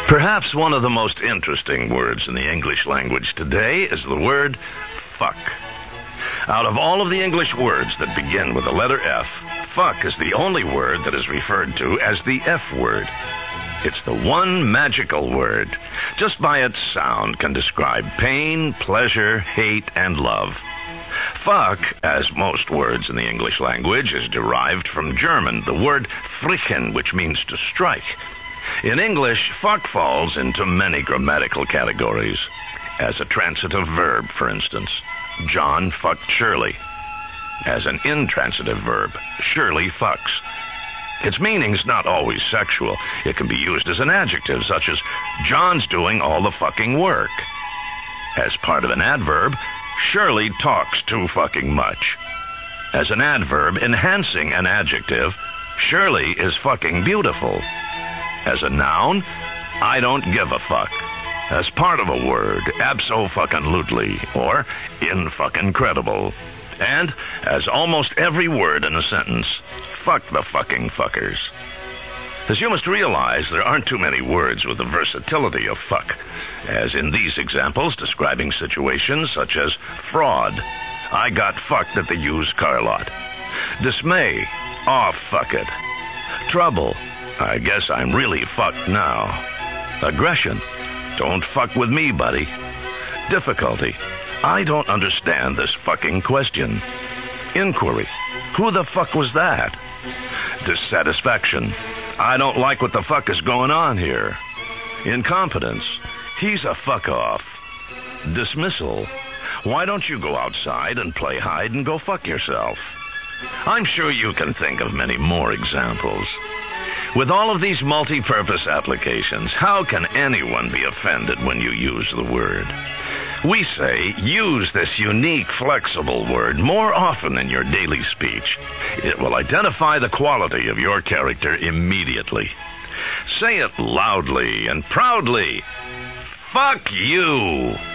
Perhaps one of the most interesting words in the English language today is the word fuck. Out of all of the English words that begin with the letter F, fuck is the only word that is referred to as the F word. It's the one magical word. Just by its sound can describe pain, pleasure, hate, and love. Fuck, as most words in the English language, is derived from German, the word frichen, which means to strike. In English, fuck falls into many grammatical categories. As a transitive verb, for instance, John fucked Shirley. As an intransitive verb, Shirley fucks. Its meaning's not always sexual. It can be used as an adjective, such as John's doing all the fucking work. As part of an adverb, Shirley talks too fucking much. As an adverb enhancing an adjective, Shirley is fucking beautiful. As a noun, I don't give a fuck. As part of a word, abso-fucking-lutely, or in-fucking-credible. And, as almost every word in a sentence, fuck the fucking fuckers. As you must realize, there aren't too many words with the versatility of fuck, as in these examples describing situations such as fraud. I got fucked at the used car lot. Dismay. Aw, fuck it. Trouble. I guess I'm really fucked now. Aggression. Don't fuck with me, buddy. Difficulty. I don't understand this fucking question. Inquiry. Who the fuck was that? Dissatisfaction. I don't like what the fuck is going on here. Incompetence. He's a fuck off. Dismissal. Why don't you go outside and play hide and go fuck yourself? I'm sure you can think of many more examples. With all of these multi-purpose applications, how can anyone be offended when you use the word? We say use this unique, flexible word more often in your daily speech. It will identify the quality of your character immediately. Say it loudly and proudly. Fuck you!